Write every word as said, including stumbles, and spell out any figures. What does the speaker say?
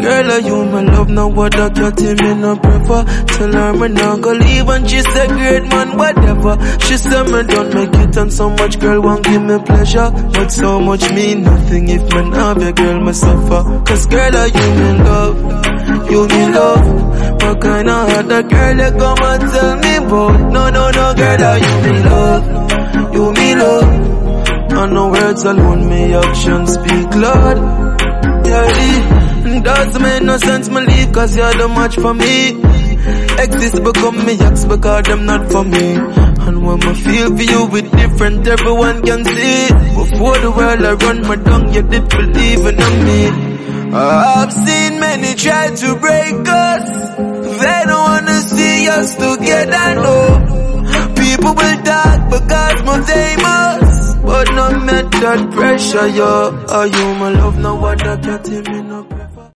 Girl, are you my love, now what I got him in a prefer. Tell her me not go leave and she said great man, whatever. She said me don't make it and so much girl won't give me pleasure. But so much mean nothing if me not be girl me suffer. Cause girl, are you me love, you me love. What kind of other girl you come and tell me about? No, no, no girl, are you me love, you me love. And no words alone, me actions speak loud. Yeah, doesn't make no sense me leave cause you're the match for me. Exist become me ex because them not for me. And when I feel for you with different, everyone can see. Before the world I run my tongue, you did believe in me. I've seen many try to break us. They don't wanna see us together, no. People will talk because I'm famous, but no met that pressure, yo. Are you my love, now what I got him in a